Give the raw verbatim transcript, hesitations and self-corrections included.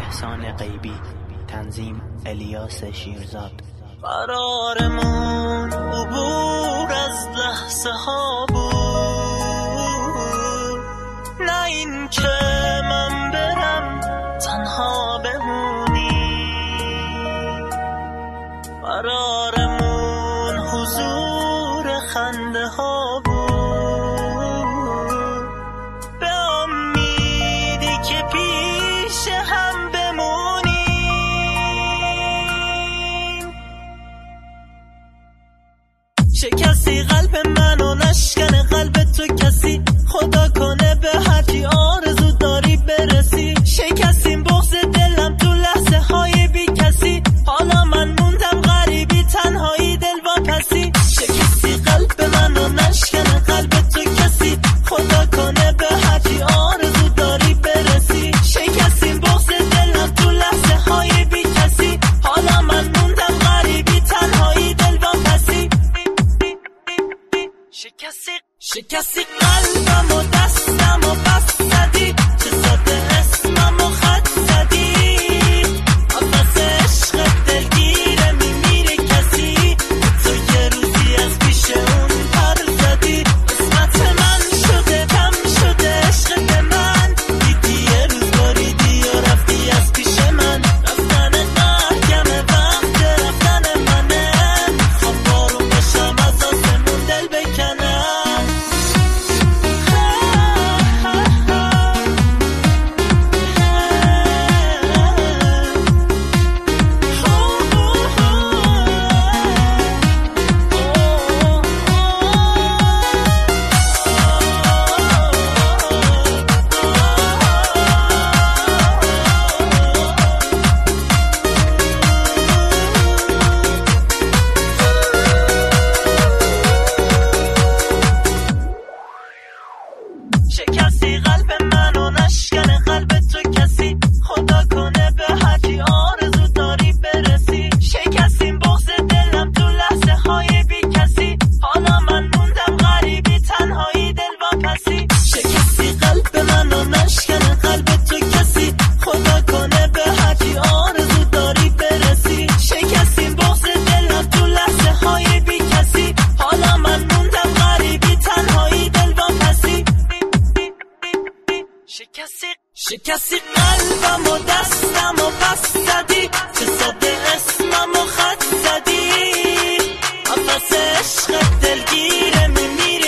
احسان غیبی، تنظیم الیاس شیرزاد. قرارمون عبور از لحظه ها بود، نه این که من برم تنها بمونی. قرارمون حضور خنده ها بود، به امیدی که پیش هم بمونیم. شکستی قلب منو، نشکنه قلب تو کسی، خدا کنه به هرچی آرزو داری برسی. شکستیم بغض دلم تو لحظه های بی کسی، حالا من موندم غریبی تنهایی دل واپسی. شکستی قلب منو، نشکنه قلب تو کسی، خدا کنه به هرچی آرزو داری برسی. شکستیم بغض دلم تو لحظه های بی کسی، حالا من موندم غریبی تنهایی دل واپسی. شکستی شکستی قلبم و دستم و بس زدی، چه ساده اسمم و خط زدی. نفس عشق دلگیره میمیره کسی، تو یه روزی از پیش اون پر زدی. قسمت من شده کم شده عشق به من، دیدی یه روز باریدی و رفتی از پیش من. رفتن مرگمه وقت رفتن منه، میخوام بارون باشم از آسمون دل بکنم. شکستی قلب منو، نشکنه قلب تو کسی، خدا کنه به هرچی آرزو داری برسی. شکستیم بغض دلم تو لحظه های بی کسی، حالا من موندم غریبی تنهایی دل واپسی. شکستی قلب منو، نشکنه قلب تو کسی، خدا کنه به هرچی آرزو داری برسی. شکستیم بغض دلم تو لحظه های بی کسی، حالا من موندم غریبی تنهایی دل واپسی. شکستی شکستی قلبم و دستم و پس زدی، چه ساده اسمم و خط زدی. نفس عشق دلگیره میمیره